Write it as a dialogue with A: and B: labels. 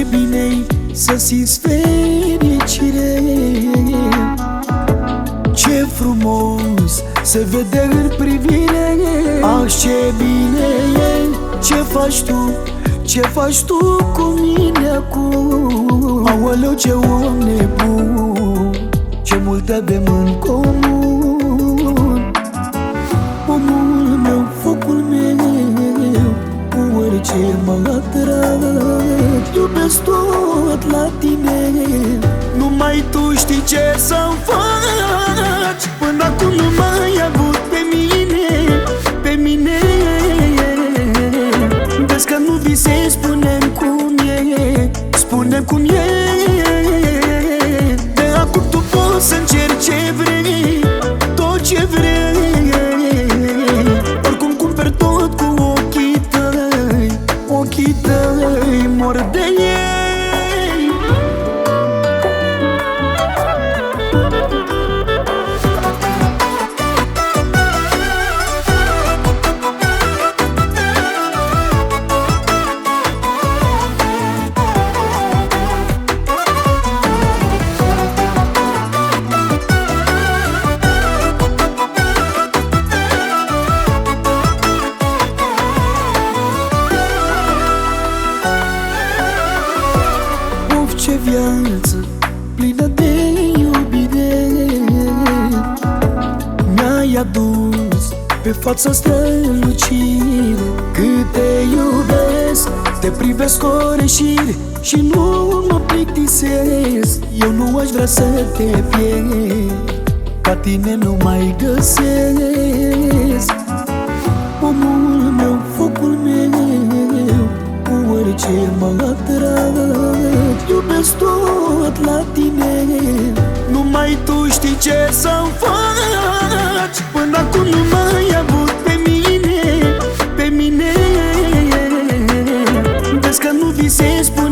A: ce bine-i să simți fericire. Ce frumos se vede în privire. Ah, ce bine e, ce faci tu, ce faci tu cu mine acum. Aoleu, ce om nebun, ce multe avem în comun. Omul meu, focul meu, cu orice mă atrag. Iubesc tot la tine, numai tu știi ce să-mi faci. Până acum nu m-ai avut pe mine, pe mine. Vezi că nu visezi, spune-mi cum e, spune-mi cum e. De acum tu poți să încerci ce vrei, tot ce vrei. Oricum cumperi tot cu ochii tăi, ochii tăi mor de ei. Ce viață plină de iubire mi-ai adus pe fața strălucire. Cât te iubesc, te privesc ore și nu mă plictisesc. Eu nu aș vrea să te pierd, ca tine nu mai găsesc. Omul meu, focul meu, cu orice mă atrag. Iubesc tot la tine, numai tu știi ce să-mi faci. Până acum nu m-ai avut pe mine, pe mine. Vezi că nu visezi, spune